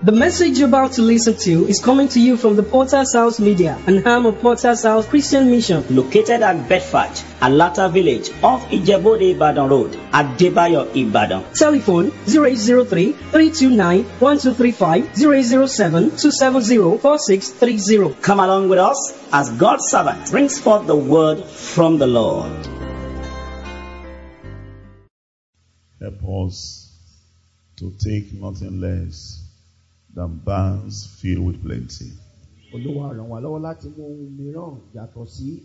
The message you're about to listen to is coming to you from the Potter's House Media, an arm of Potter's House Christian Mission. Located at Bedford, Alata Village, off Ijebode Ibadan Road, at Debayo, Ibadan. Telephone 0803-329-1235, 0807-270-4630. Come along with us as God's servant brings forth the word from the Lord. Help us to take nothing less than barns filled with plenty. Olúwa ràn wá lọ́wọ́ láti mú ohun mìíràn yàtọ̀ sí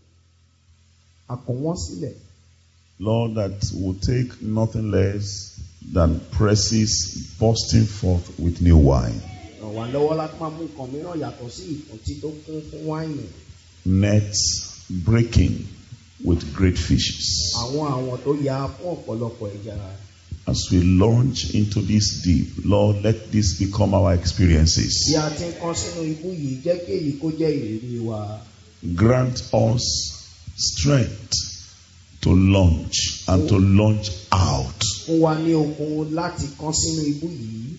àkànwọ́n sílẹ̀. Lord, that will take nothing less than presses bursting forth with new wine. Ràn wá lọ́wọ́ láti máa mú nǹkan mìíràn yàtọ̀ sí ìpọ́ntí tó kún fún wáìnì. Nets breaking with great fishes. Àwọn tó ya fún ọ̀pọ̀lọpọ̀ ẹja. As we launch into this deep, Lord, let this become our experiences. Bí a ti ń kán sínú ibú yìí, jẹ́ kí èyí kó jẹ́ ìrírí wa. Grant us strength to launch and to launch out. Fún wa ní okun láti kán sínú ibú yìí.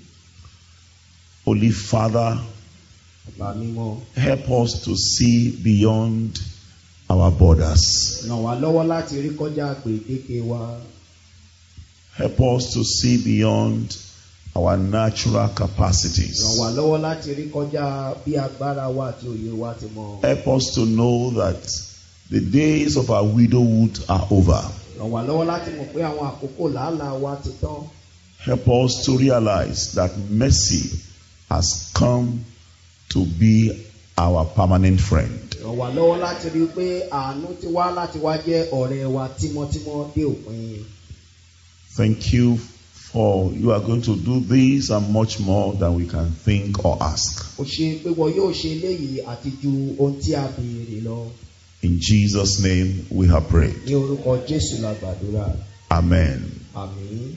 Holy Father, Bàbá mímọ́, help us to see beyond our borders. ràn wá lọ́wọ́ láti rí kọjá gbèdéke wa. Help us to see beyond our natural capacities. Ràn wá lọ́wọ́ láti rí kọjá bí agbára wa àti òye wa ti mọ. Help us to know that the days of our widowhood are over. Ràn wá lọ́wọ́ láti mọ̀ pé àwọn àkókò làálàá wa ti tán. Help us to realize that mercy has come to be our permanent friend. Ràn wá lọ́wọ́ láti rí pé àánú ti wá láti wá jẹ́ ọ̀rẹ́ wa tímọ́tímọ́ dé òpin. Thank you for you are going to do this and much more than we can think or ask. Ó ṣe pé wọ́n yóò ṣe eléyìí àti ju ohun tí a béèrè lọ. In Jesus' name we have prayed. Ní orúkọ Jésù la gbàdúrà. Amen. Àmín.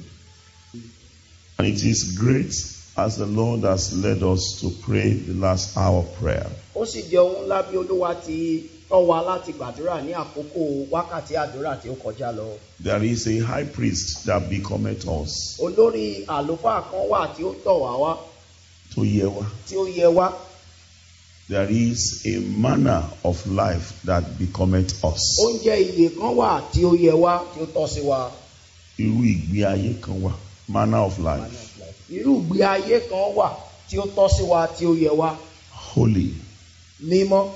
And it is great as the Lord has led us to pray the last hour of prayer. Ó sì jẹ́ ohun ńlá bí Olúwa ti tọ́ wa láti gbàdúrà ní àkókò wákàtí àdúrà tí ó kọjá lọ. There is a high priest that becometh us. Olórí àlùfáà kan wà tí ó tọ̀ wá wá. To hear what? Tí ó yẹ wá. There is a manner of life that becometh us. Oúnjẹ ìyè kan wà tí ó yẹ wá tí ó tọ́ sí wa. Irú ìgbé ayé kan wà. Manner of life. Irú ìgbé ayé kan wà tí ó tọ́ sí wa tí ó yẹ wá. Holy. Mímọ́.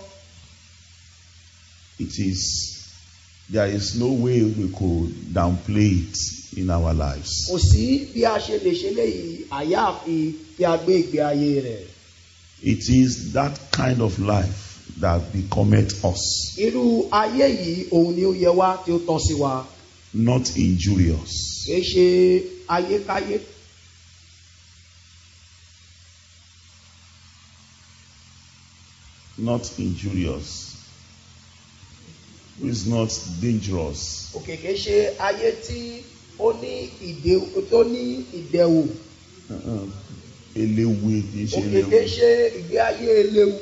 There is no way we could downplay it in our lives. Kò sí bí a ṣe lè ṣe léyìí àyàfi kí a gbé ìgbé ayé rẹ̀. It is that kind of life that becometh us. Irú ayé yìí òun ni ó yẹ wá tí ó tọ́ sí wa. Not injurious. Kì í ṣe ayékáyé. Not injurious. Who is not dangerous. Òkè kìí ṣe ayé tí ó ní ìdẹ̀wò. Eléwu kìí ṣe eléwu. Òkè kìí ṣe ìgbé ayé eléwu.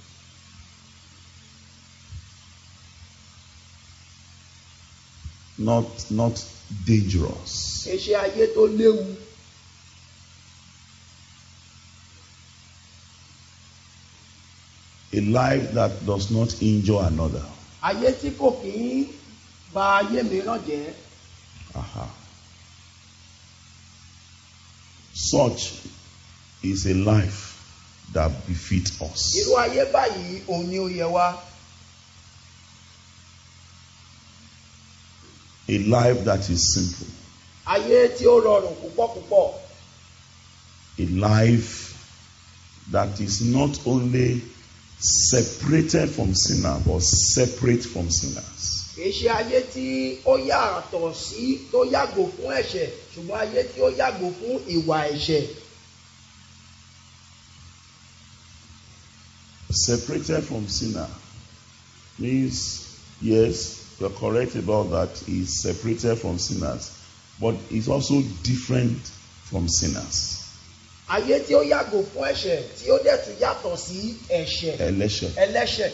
Not dangerous. Kìí ṣe ayé tó léwu. A life that does not injure another. Ayé tí kò kì í ba ayé mìíràn jẹ́. Such is a life that befits us. Irú ayé báyìí òun ni ó yẹ wá. A life that is simple. Ayé tí ó rọrùn púpọ̀ púpọ̀. A life that is not only separated from sinners but separate from sinners. Kìí ṣe ayé tí ó yàtọ̀ sí tó yàgò fún ẹ̀ṣẹ̀ ṣùgbọ́n ayé tí ó yàgò fún ìwà ẹ̀ṣẹ̀. Separated from sinner means, yes, you're correct about that. He's separated from sinners, but it's also different from sinners. Ayé tí ó yàgò fún ẹ̀ṣẹ̀ tí ó dẹ̀ tún yàtọ̀ sí ẹ̀ṣẹ̀. Ẹlẹ́ṣẹ̀.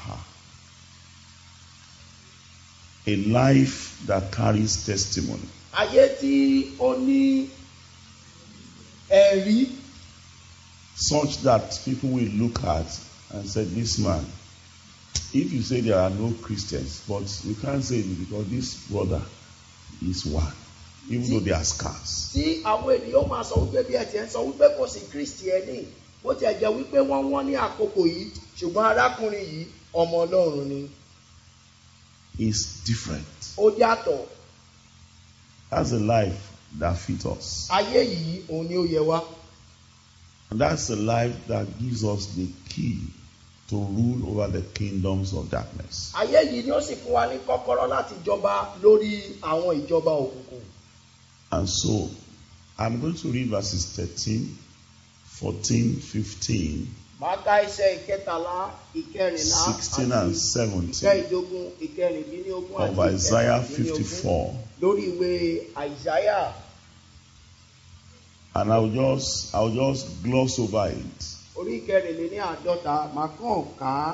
A life that carries testimony. Ayé tí ó ní ẹ̀rí. such that people will look at and say, this man, if you say there are no Christians, but you can't say it because this brother is one, even though they are scarce. Tí àwọn ènìyàn máa sọ wípé bí ẹ ti ń sọ wípé kò sí Kírísítíẹ́nì, bó ti ẹ̀ jẹ́ wípé wọ́n ní àkókò yìí, ṣùgbọ́n arákùnrin yìí ọmọ Ọlọ́run ni. Is different. Ó yàtọ̀. That's a life that fits us. Ayé yìí òun ni ó yẹ wá. And that's a life that gives us the key to rule over the kingdoms of darkness. Ayé yìí ni ó sì fún wa ní kọ́kọ́rọ́ láti jọba lórí àwọn ìjọba òkùnkùn. And so, I'm going to read verses 13, 14, 15, Màá ka ẹsẹ̀ ìkẹtàlá, ìkẹrìnlá, 16 and 17 ìkẹẹ̀dógún, ìkẹrìndínlógún of àti Isaiah ìkẹrìndínlógún 54. lórí ìwé Àìsáyà. And I'll just gloss over it Orí ìkẹrìnléní àádọ́ta, màá kàn ká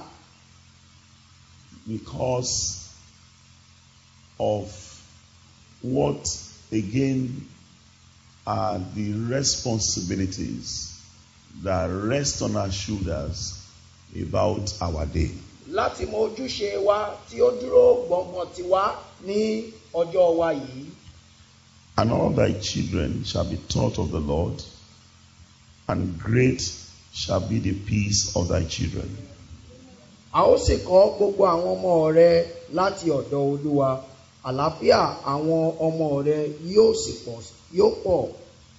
because of what again are the responsibilities that rest on our shoulders about our day. láti mọ ojúṣe wa tí ó dúró gbọ̀ngbọ̀n tiwa ní ọjọ́ wa yìí. And all thy children shall be taught of the Lord, and great shall be the peace of thy children. A ó sì kọ́ gbogbo àwọn ọmọ rẹ láti ọ̀dọ̀ Olúwa, àlàáfíà àwọn ọmọ rẹ yóò pọ̀.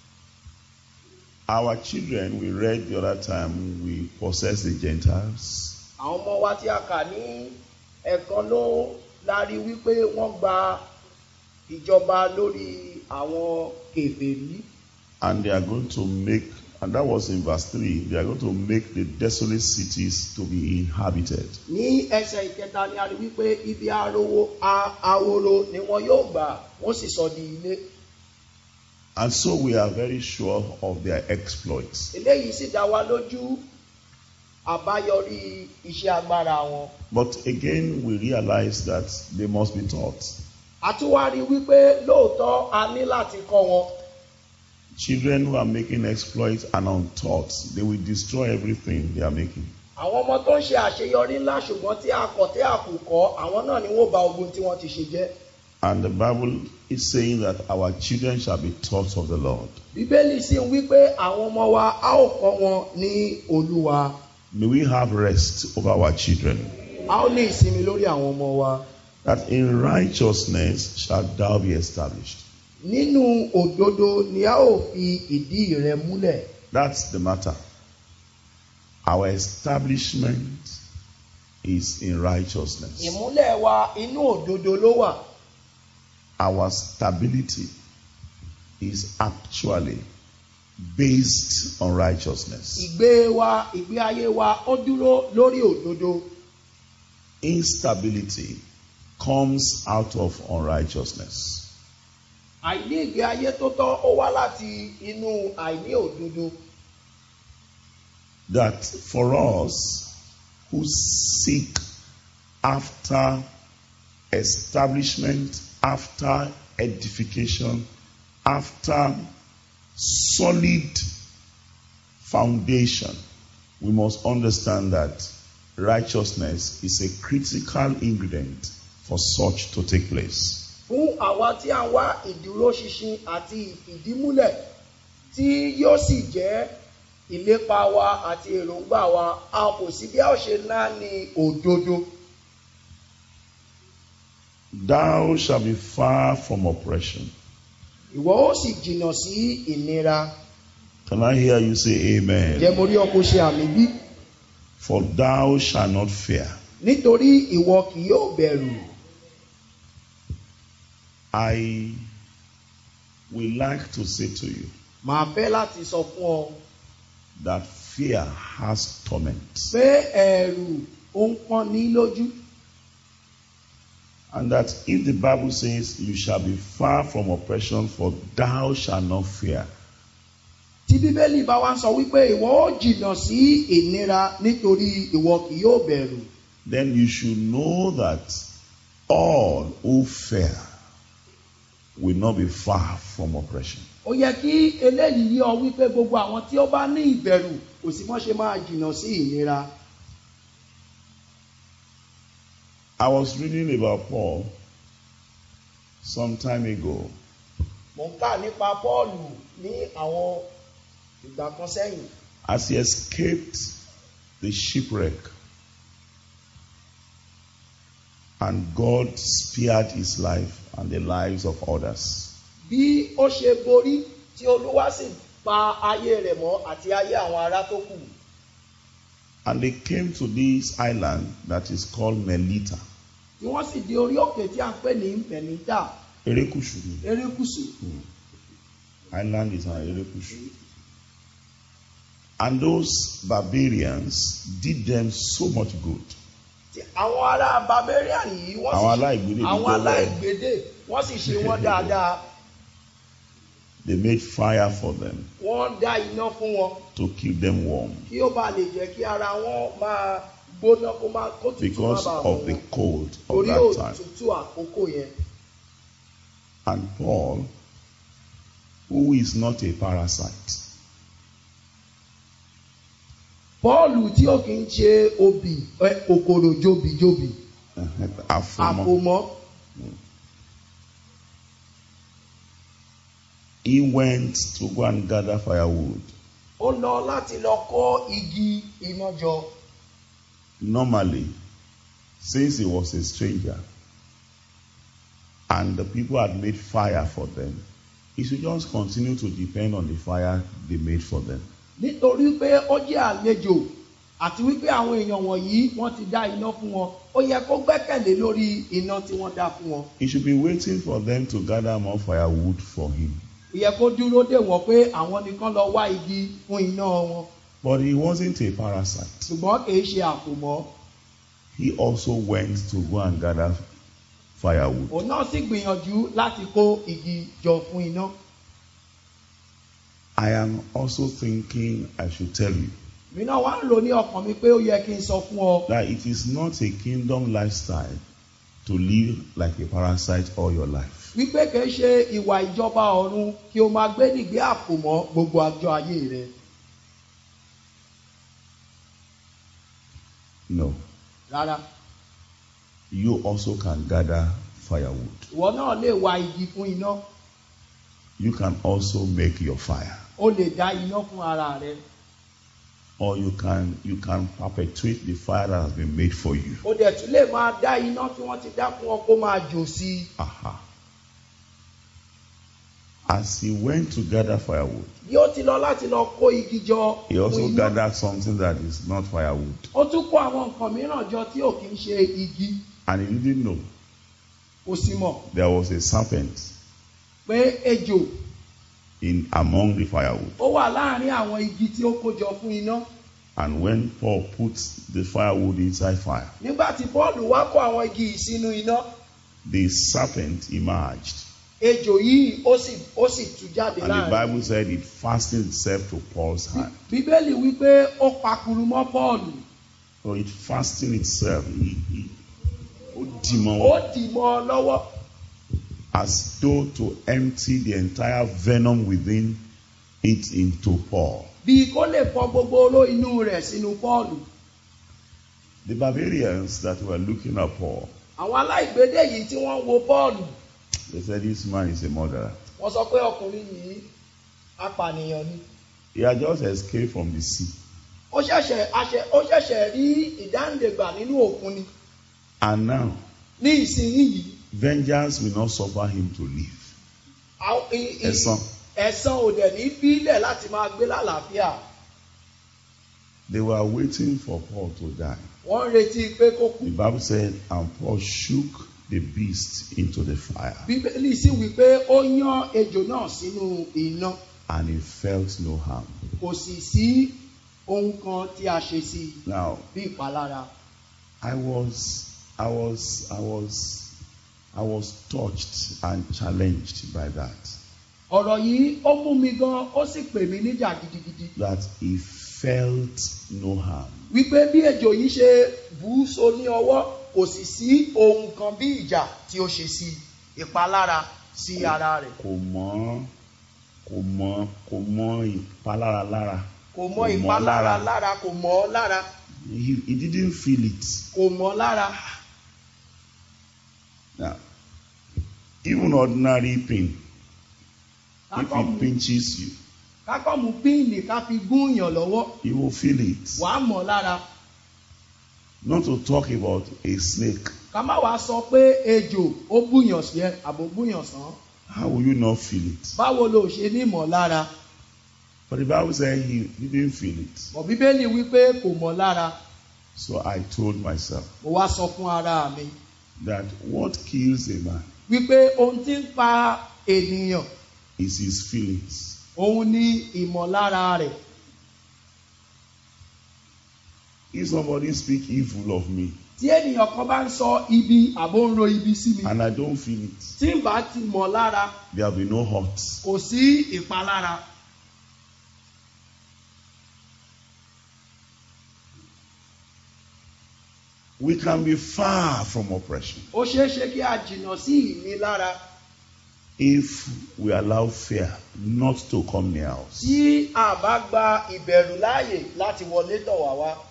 Our children, we read the other time, we possess the Gentiles. Àwọn ọmọ wa tí a kà ní ẹ̀kan ló lárí wípé wọ́n gba ìjọba lórí àwọn kèfèrí. And they are going to make, and that was in verse 3, they are going to make the desolate cities to be inhabited. Ní ẹsẹ̀ ìkẹta ni a rí wípé ibi ahoro ni wọn yóò gbà, wọ́n sì sọ di ilé. And so we are very sure of their exploits. Eléyìí sì dá wa lójú àbáyọrí iṣẹ́ agbára wọn. But again, we realize that they must be taught. A tún wá rí wípé lóòótọ́ a ní láti kọ́ wọn. Children who are making exploits and untaught, they will destroy everything they are making. Àwọn ọmọ tó ń ṣe àṣeyọrí ńlá ṣùgbọ́n tí a kọ̀ tí a kò kọ́, àwọn náà ni wọ́n bà ogun tí wọ́n ti ṣe jẹ́. And the Bible is saying that our children shall be taught of the Lord. Bíbélì sì ń wí pé àwọn ọmọ wa a ó kọ́ wọn ní Olúwa. May we have rest over our children. A ó ní ìsinmi lórí àwọn ọmọ wa. That in righteousness shall thou be established. Nínú òdodo ni a ó fi ìdí rẹ̀ múlẹ̀. That's the matter. Our establishment is in righteousness. Ìmúlẹ̀ wa inú òdodo ló wà. Our stability is actually based on righteousness. Ìgbé ayé wa ó dúró lórí òdodo. Instability comes out of unrighteousness. Àìní ìgbé ayé tó tọ́ ó wá láti inú àìní òdodo. That for us who seek after establishment, after edification, after solid foundation, we must understand that righteousness is a critical ingredient for such to take place. Fún àwa tí a wá ìdúró ṣinṣin àti ìfìdímúlẹ̀ tí yóò sì jẹ́ ìlépa wa àti èròǹgbà wa, a kò sí bí a ó ṣe ná ní òdodo. Thou shalt be far from oppression. Ìwọ ó sì jìnnà sí ìnira. Can I hear you say amen? Jẹ́ mo rí ọ kó ṣe àmì bí. For thou shalt not fear. Nítorí ìwọ kì yóò bẹ̀rù. I would like to say to you Màá fẹ́ láti sọ fún ọ that fear has torment. pé ẹ̀rù ó ń pọ́n ní lójú. And that if the Bible says you shall be far from oppression, for thou shalt not fear. Tí Bíbélì bá wá sọ wípé ìwọ ó jìnnà sí ìnira nítorí ìwọ kì yóò bẹ̀rù. Then you should know that all who fear will not be far from oppression. Ó yẹ kí eléyìí yé ọ wípé gbogbo àwọn tí ó bá ní ìbẹ̀rù kò sí mọ́ ṣe máa jìnnà sí ìnira. I was reading about Paul some time ago. Mo ń kà nípa Pọ́ọ̀lù ní àwọn ìgbà kan sẹ́yìn. As he escaped the shipwreck and God spared his life and the lives of others. Bí ó ṣe borí tí Olúwa sì pa ayé rẹ̀ mọ́ àti ayé àwọn ará tó kù. And they came to this island that is called Melita. Tí wọ́n sì di orí òkè tí a ń pè ní Melita. Erékùṣù. Erékùṣù. Island is an Erékùṣù. And those barbarians did them so much good. Àwọn ará barbarian yìí wọ́n sì àwọn aláìgbédè wọ́n sì ṣe wọ́n dáadáa. They made fire for them. Wọ́n dá iná fún wọn. To keep them warm. Kí ó bá lè jẹ́ kí ara wọn máa gbóná kó tutù má bàa wọ́n. Because of the cold of orí that time. òtútù àkókò yẹn. And Paul, who is not a parasite. Pọ́ọ̀lù tí ó kì í ṣe obì kòkòrò jóbìjóbì. Àfòmọ́. He went to go and gather firewood. Ó lọ láti lọ kó igi iná jọ. Normally, since he was a stranger and the people had made fire for them, he should just continue to depend on the fire they made for them. Nítorí pé ó jẹ́ àlejò àti wípé àwọn èèyàn wọ̀nyí wọ́n ti dá iná fún wọn, ó yẹ kó gbẹ́kẹ̀lé lórí iná tí wọ́n dá fún wọn. He should be waiting for them to gather more firewood for him. Ó yẹ kó dúró dè wọ́n pé àwọn nìkan lọ wá igi fún iná wọn. But he wasn't a parasite. Ṣùgbọ́n kì í ṣe àfòmọ́. He also went to go and gather firewood. Òun náà sì gbìyànjú láti kó igi jọ fún iná. I am also thinking I should tell you. Mi náà wá ń lò ní ọkàn mi pé ó yẹ kí n sọ fún ọ. That it is not a kingdom lifestyle to live like a parasite all your life. Wípé kìí ṣe ìwà ìjọba ọ̀run kí o máa gbé nígbé àfòmọ́ gbogbo ọjọ́ ayé rẹ. No. Rárá. You also can gather firewood. Ìwọ náà lè wá igi fún iná. You can also make your fire. O lè dá iná fún ara rẹ. Or you can perpetuate the fire that has been made for you. O dẹ̀ tún lè máa dá iná tí wọ́n ti dá fún ọ kó máa jò sí. Aha. As he went to gather firewood, bí ó ti lọ láti lọ kó igi jọ he also fún iná. gathered something that is not firewood. Ó tún kó àwọn nǹkan mìíràn jọ tí ò kì í ṣe igi. And he didn't know. Kò sì mọ̀. There was a serpent Pé ejò. in among the firewood. Ó wà láàárín àwọn igi tí ó kó jọ fún iná. And when Paul put the firewood inside fire, Nígbà tí Pọ́ọ̀lù wá kó àwọn igi yìí sínú iná. the serpent emerged. Ejò yìí ó sì tú jáde And the láàárín. Bible said it fastened itself to Paul's hand. Bíbélì wípé ó pakuru mọ́ Pọ́ọ̀lù. So it fastened itself. Ó dì Ó mọ́ dì mọ́ ọ lọ́wọ́. as though to empty the entire venom within it into Paul. Bí kó lè fọ gbogbo oró inú rẹ̀ sínú Pọ́ọ̀lù. The barbarians that were looking at Paul, Àwọn aláìgbédè yìí tí wọ́n wo Pọ́ọ̀lù. they said, this man is a murderer. Wọ́n sọ pé ọkùnrin yìí apànìyàn ni. He had just escaped from the sea. Ó ṣẹ̀ṣẹ̀ rí ìdáǹdègbà nínú òkun ni. And now, Ní ìsinyìí. vengeance will not suffer him to live. Ẹ̀san. Ẹ̀san ò dẹ̀ ní bílẹ̀ láti máa gbé lálàáfíà. They were waiting for Paul to die. Wọ́n ń retí pé kó kú. The Bible said, and Paul shook the beast into the fire, Bíbélì sì wí pé ó yán ejò náà sínú iná. and he felt no harm. Kò sì sí ohun kan tí a ṣe sí i Now, bí ìpalára. I was touched and challenged by that. Ọ̀rọ̀ yìí ó mú mi gan, ó sì pè mí níjà gidigidi. That he felt no harm. Wípé bí ejò yìí ṣe bù ú so ní ọwọ́, kò sì sí ohun kan bí ìjà tí ó ṣe sí i, ìpalára. sí ara rẹ̀. Kò mọ ìpalára lára. Kò mọ ìpalára lára, kò mọ̀ ọ́ lára. He didn't feel it. Kò mọ̀ ọ́ lára. Now, even ordinary pain, if it pinches you, Kákọ́ mú píìnì ká fi gún yàn lọ́wọ́. you will feel it. Wàá mọ̀ ọ́ lára. Not to talk about a snake. Ká má wàá sọ pé ejò ó búyàn sí ẹ àbò búyàn sàn. How will you not feel it? Báwo lo ṣe ní mọ̀ lára? But the Bible said he didn't feel it. Bọ̀ Bíbélì wípé kò mọ̀ lára. So I told myself Mo wá sọ fún ara mi that what kills a man wípé ohun tí ń pa ènìyàn is his feelings. òun ni ìmọ̀lára rẹ̀. If somebody speak evil of me Tí ènìyàn kan bá ń sọ ibi àbó ń ro ibi sí mi, and I don't feel it, tí ń bá ti mọ̀ lára, there will be no hurt. kò sí ìpalára. We can be far from oppression Ó ṣeé ṣe kí a jìnnà sí ìnilára if we allow fear not to come near us. tí a bá gba ìbẹ̀rù láàyè láti wọlé tọ̀ wá wá.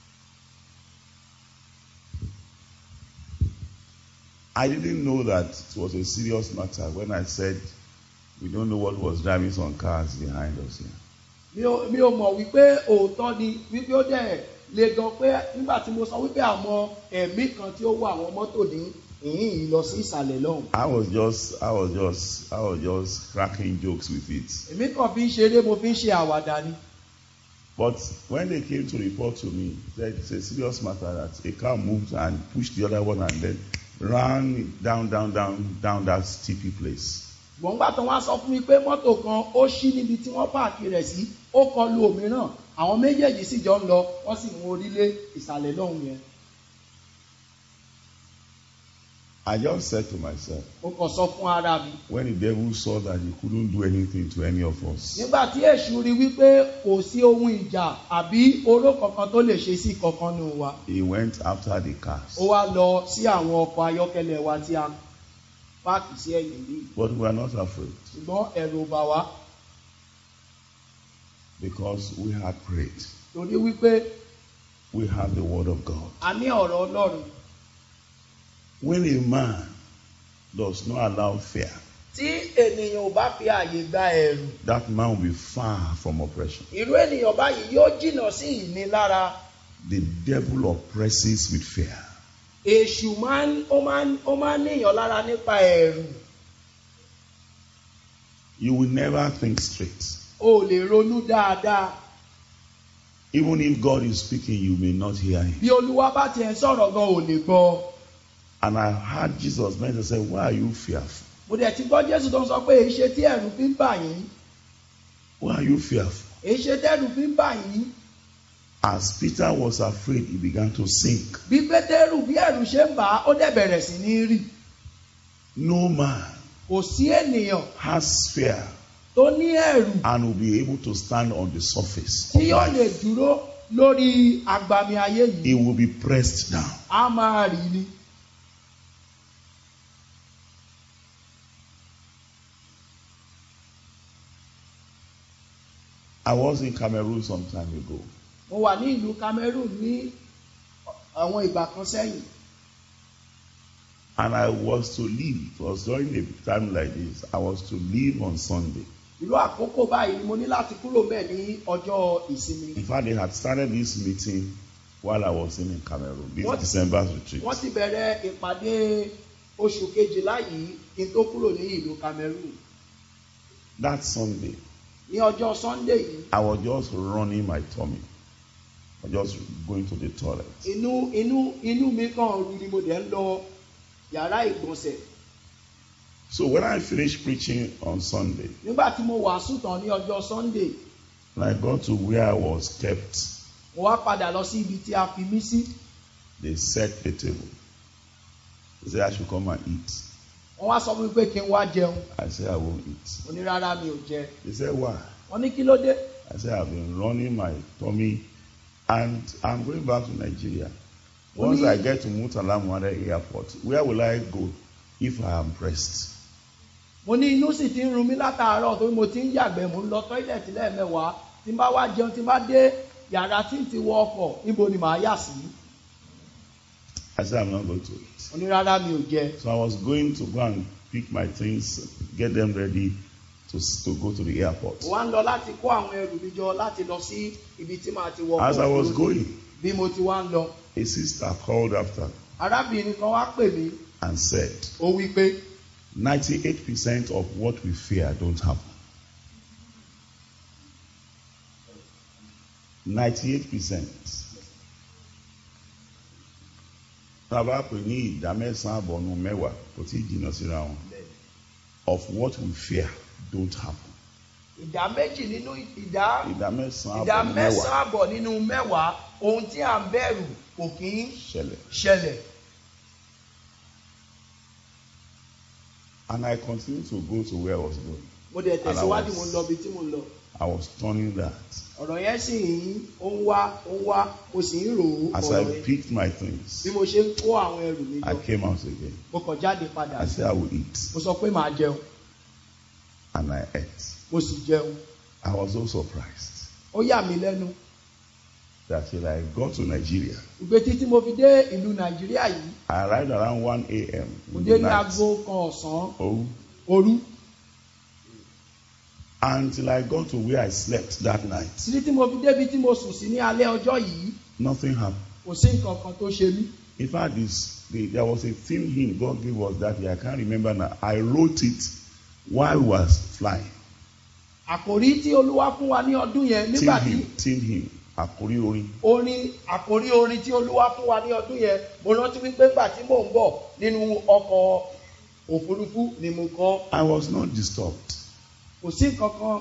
I didn't know that it was a serious matter when I said we don't know what was driving some cars behind us here. Mi ò mọ̀ wípé òótọ́ ni wípé ó dẹ̀ le gan pé nígbà tí mo sọ wípé àwọn ẹ̀mí kan tí ó wọ àwọn mọ́tò ní ìhín yìí lọ sí ìsàlẹ̀ lọ́hùn. I was just cracking jokes with it. Èmi kàn fi ń ṣeré, mo fi ń ṣe àwàdà ni. But when they came to report to me, that it's a serious matter that a car moved and pushed the other one and then ran down that steepy place. Gbọ̀ngbà tó wá sọ fún mi pé mọ́tò kan ó ṣí níbi tí wọ́n páàkì rẹ̀ sí, ó kọlu òmíràn, àwọn méjèèjì sì jọ ń lọ, wọ́n sì mú orílẹ̀ ìsàlẹ̀ lọ́hùn yẹn. I just said to myself, Mo kàn sọ fún ara mi. when the devil saw that he couldn't do anything to any of us, Nígbà tí èṣù rí wípé kò sí ohun ìjà àbí oró kankan tó lè ṣe sí kankan nù wa, he went after the cars. ó wá lọ sí àwọn ọkọ̀ ayọ́kẹ́lẹ́ wa tí a páàkì sí ẹ̀yìn bí. But we are not afraid Ṣùgbọ́n ẹ̀rù ò bà wá because we had prayed. torí wípé We have the word of God. a ní ọ̀rọ̀ Ọlọ́run. When a man does not allow fear, Tí ènìyàn ò bá fi àyè gba ẹ̀rù, that man will be far from oppression. irú ènìyàn báyìí yóò jìnnà sí ìnilára. The devil oppresses with fear. Èṣù ó máa ń níyàn lára nípa ẹ̀rù. You will never think straight. O ò lè ronú dáadáa. Even if God is speaking, you may not hear him. Bí Olúwa bá tiẹ̀ sọ̀rọ̀ gan ò lè gbọ́. And I heard Jesus mention, say, why are you fearful? Mo dẹ̀ ti gbọ́ Jésù tó ń sọ pé èyí ṣe tí ẹ̀rù fi ń bà yín. Why are you fearful? Èyí ṣe tẹ́rù fi ń bà yín. As Peter was afraid, he began to sink. Bí Pétérù bí ẹ̀rù ṣe ń bà á, ó dẹ̀ bẹ̀rẹ̀ sí ní rì. No man Kò sí ènìyàn has fear tó ní ẹ̀rù and will be able to stand on the surface tí of yóò lè life. dúró lórí agbami ayé yìí. He will be pressed down. A máa rì ni. I was in Cameroon some time ago. Mo wà ní ìlú Cameroon ní àwọn ìgbà kan sẹ́yìn. And I was to leave. It was during a time like this. I was to leave on Sunday. Ìlú àkókò báyìí ni mo ní láti kúrò bẹ́ẹ̀ ní ọjọ́ ìsinmi. In fact, they had started this meeting while I was in Cameroon, this What? December's retreat. Wọ́n ti bẹ̀rẹ̀ ìpàdé oṣù kejìlá yìí kí n tó kúrò ní ìlú Cameroon. That Sunday, Ní ọjọ́ Sunday yìí, I was just running my tummy. I was just going to the toilet. inú mi kàn ru ni mo dẹ̀ ń lọ yàrá ìgbọ̀nsẹ̀. So when I finished preaching on Sunday, Nígbà tí mo wàásù tán ní ọjọ́ Sunday, and I got to where I was kept, mo wá padà lọ sí ibi tí a fi mí sí. they set the table. They said I should come and eat. Wọ́n wá sọ fún mi pé kí n wá jẹun. I said I won't eat. Mo ní rárá mi ò jẹ. They said why? Wọ́n ní kí ló dé? I said I've been running my tummy and I'm going back to Nigeria. Once I get to Murtala Muhammed Airport, where will I go if I am pressed? mo ní inú sì ti ń run mí látàárọ̀ torí mo ti ń yàgbẹ́ mo ń lọ tọ́ílẹ̀tì lẹ́ẹ̀mẹ́wàá tí n bá wá jẹun tí n bá dé yàrá tí n ti wọ ọkọ̀ níbo ni màá yà sí. I said, I'm not going to eat. mo ní rárá mi ò jẹ. So I was going to go and pick my things, get them ready to go to the airport. mo wá ń lọ láti kó àwọn ẹrù mi jọ láti lọ sí ibi tí màá ti wọ ọkọ̀. As I was going, bí mo ti wá ń lọ. a sister called after arábìnrin kan wá pè mí. and said, ó wí pé 98% of what we fear don't happen. 98%. Tàbá pè ní ìdá mẹ́sàn-án àbọ̀nù mẹ́wàá kò tí ì jìnnà síra wọn. Of what we fear don't happen. ìdá méjì nínú ìdá mẹ́sàn-án àbọ̀ nínú mẹ́wàá ohun tí à ń bẹ̀rù kò kí ń ṣẹlẹ̀. And I continued to go to where I was going. mo dẹ̀ tẹ̀síwájú mo ń lọ ibi tí mo ń lọ. I was turning that. ọ̀rọ̀ yẹn sì ń ń wá mo sì ń rò ó. As I picked my things, bí mo ṣe ń kó àwọn ẹrù mi I jọ. came out again. mo kàn jáde padà. I said I will eat. mo sọ pé màá jẹun. And I ate. mo sì jẹun. I was so surprised ó yà mí lẹ́nu. that till I got to Nigeria, ìgbé títí mo fi dé ìlú Nàìjíríà yìí. I arrived around 1 a.m. mo in dé the ní night. aago kan ọ̀sán. Òru. Until I got to where I slept that night, títí tí mo fi débi tí mo sùn sí ní alẹ́ ọjọ́ yìí. nothing happened. kò sí nǹkan kan tó ṣe mí. In fact, there was a theme hymn God gave us that year. I can't remember now. I wrote it while we was flying. àkòrí tí Olúwa fún wa ní ọdún yẹn nígbà tí. Theme hymn. Àkòrí orin. àkòrí orin tí Olúwa fún wa ní ọdún yẹn mo rántí wípé nígbà tí mò ń bọ̀ nínú ọkọ̀ òfurufú ni mo kọ. I was not disturbed. kò sí nǹkan kan.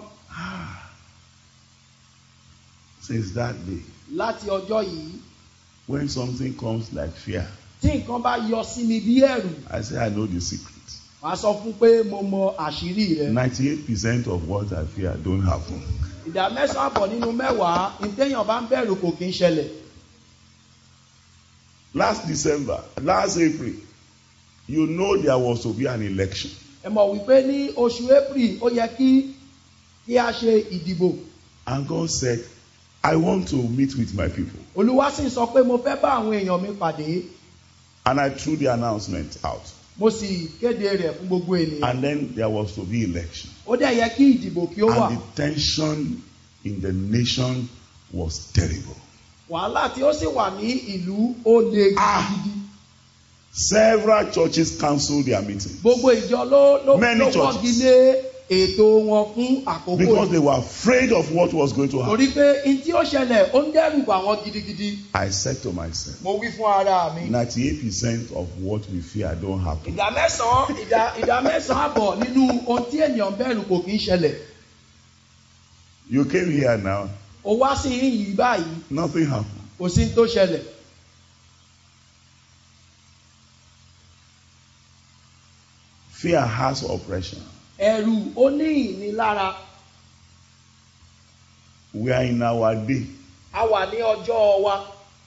Since that day. láti ọjọ́ yìí. When something comes like fear. tí nǹkan bá yọ sí mi bí ẹ̀rù. I say I know the secret. màá sọ fún pé mo mọ àṣírí rẹ̀. 98% of what I fear don't happen. ìdá mẹ́sàn-án àbọ̀ nínú mẹ́wàá ìtẹ̀yàn bá ń bẹ̀rù kò kí ń ṣẹlẹ̀. Last April, you know there was to be an election. ẹ mọ̀ wípé ní oṣù April ó yẹ kí a ṣe ìdìbò. And God said, I want to meet with my people. Olúwa sì sọ pé mo fẹ́ bá àwọn èèyàn mi pàdé. And I threw the announcement out. mo sì kéde rẹ̀ fún gbogbo ènìyàn. And then there was to be election. ó dẹ̀ yẹ kí ìdìbò kí ó wà. And the tension in the nation was terrible. wàhálà tí ó sì wà ní ìlú ó le gidigidi. Several churches cancelled their meeting. gbogbo ìjọ ló wọ́gi lé ètò wọn fún àkókò. Because they were afraid of what was going to happen. torí pé n tí ó ṣẹlẹ̀ ó ń dẹ́rù bà wọ́n gidigidi. I said to myself, mo wí fún ara mi. 98% of what we fear don't happen. ìdá mẹ́sàn-án àbọ̀ nínú ohun tí ènìyàn bẹ̀rù kò kí ń ṣẹlẹ̀. You came here now. ó wá sí yìí báyìí. Nothing happened. kò sí tó ṣẹlẹ̀. Fear has oppression. ẹ̀rù ó ní ìnilára. We are in our day. a wà ní ọjọ́ wa.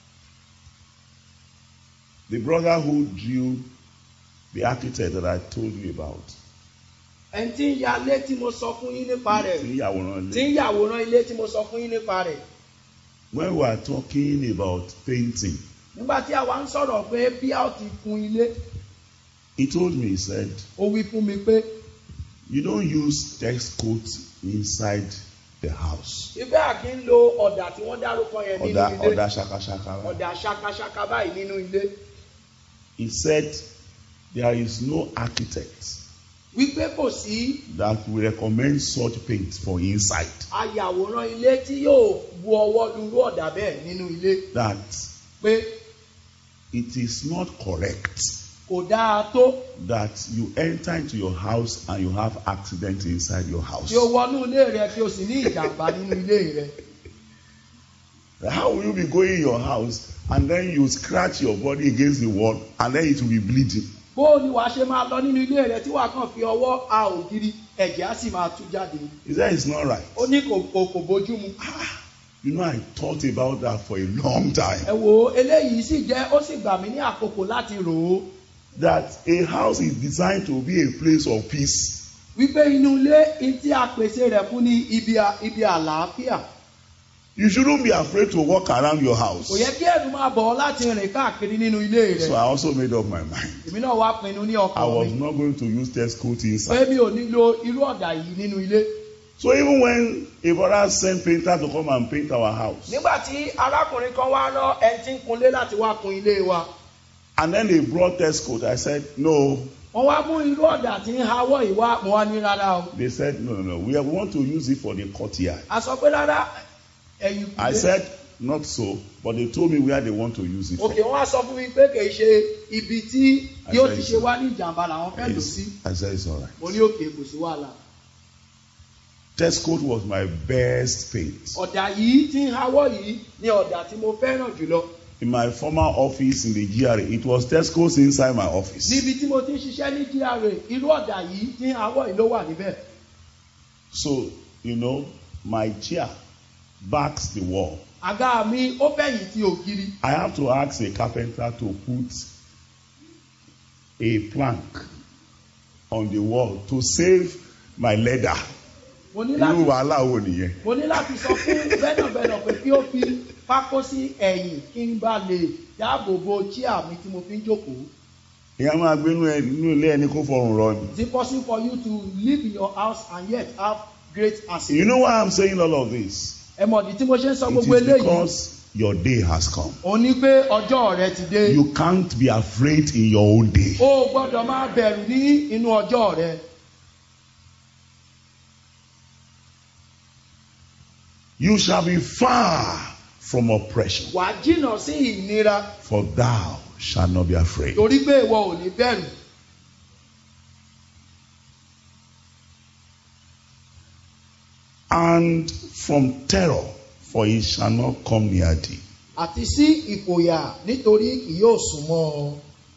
The brother who drew the architect that I told you about. ẹni tí ń ya ilé tí mo sọ fún yín nípa rẹ̀. Tí ń yàwòrán ilé tí mo sọ fún yín nípa rẹ̀. When we are talking about painting. nígbà tí àwa ń sọ̀rọ̀ pé bí a ó ti kun ilé. He told me, he said. ó wí fún mi pé. You don't use text coat inside the house. Ibẹ̀ à kí ń lo ọ̀dà tí wọ́n dárúkọ yẹn nínú ilé. Ọ̀dà ṣakaṣaka. ọ̀dà ṣakaṣaka báyìí nínú ilé. He said there is no architect. wípé kò sí. that will recommend such paint for inside. ayàwòrán ilé tí yóò bu ọwọ́ lurú ọ̀dà bẹ́ẹ̀ nínú ilé. That pé it is not correct. kò dáa tó. That you enter into your house and you have accident inside your house. tí o wọnú ilé rẹ tí o sì ní ìjàmbá nínú ilé rẹ. How will you be going in your house and then you scratch your body against the wall and then it will be bleeding? bó ni wàá ṣe máa lọ nínú ilé rẹ tí wàá kàn fi ọwọ́ a ògiri ẹ̀jẹ̀ á sì máa tú jáde. He said it's not right. ó ní kò bójú mu. You know, I thought about that for a long time. ẹ wo eléyìí sì jẹ́ ó sì gbà mí ní àkókò láti rò ó. That a house is designed to be a place of peace. wípé inú ilé tí a pèsè rẹ̀ fún ní ibi àlàáfíà. You shouldn't be afraid to walk around your house. Kò yẹ kí ẹ̀rù máa bọ̀ ọ́ láti rìn káàkiri nínú ilé rẹ̀. So I also made up my mind. Èmi náà wá pinnu ní I ọkàn was mi. not going to use test coat inside. Pé mi ò ní lo irú ọ̀dà yìí nínú ilé. So even when a brother sent painter to come and paint our house, Nígbà tí arákùnrin kan wá rán ẹni tí ń kunlé láti wá kun ilé wa. and then they brought test coat, I said, no. Wọ́n wá mú irú ọ̀dà tí ń hawọ́ ìwá mo wá ní rárá o. They said, no. We want to use it for the courtyard. A sọ pé rárá ẹ̀yìn kùlé. I said, not so, but they told me where they want to use it for. Òkè wọ́n á sọ fún mi pé kì í ṣe ibi tí yóò ti ṣe wá ní ìjàmbá làwọn fẹ́ lò sí. I said, it's all right. Mo ní òkè kò sí wàhálà. Test coat was my best paint. Ọ̀dà yìí tí ń hawọ́ yìí ni ọ̀dà tí mo fẹ́ràn jùlọ. In my former office in the GRA, it was test coats inside my office. Níbi tí mo ti ń ṣiṣẹ́ ní GRA, irú ọ̀dà yìí tí ń hawọ́ yìí ló wà níbẹ̀. So, my chair backs the wall. Àga mi ó fẹ̀yìn tí ògiri. I have to ask a carpenter to put a plank on the wall to save my leather. Mo ní Irú wàhálà wo nìyẹn? láti sọ fún bẹ́nàbẹ́nà pé kí ó fi pákó sí ẹ̀yìn kí n bá lè dáàbò bo chíà mi tí mo fi ń jókòó. Ìyá máa gbé inú ilé ẹni kó fọrùn rọ ni. Is it possible for you to live in your house and yet have great access? You know why I'm saying all of this? Ẹ mọ̀ ní tí mo ṣe ń sọ It gbogbo is eléyìí. because your day has come. Ó ní pé ọjọ́ rẹ ti dé. You can't be afraid in your own day. O gbọ́dọ̀ máa bẹ̀rù ní inú ọjọ́ rẹ. You shall be far from oppression, Wà á jìnnà sí ìnira for thou shalt not be afraid. torí pé ìwọ ò ní bẹ̀rù. And from terror, for it shall not come near thee. Àti sí ìfòyà nítorí kì yóò súnmọ́ ọ.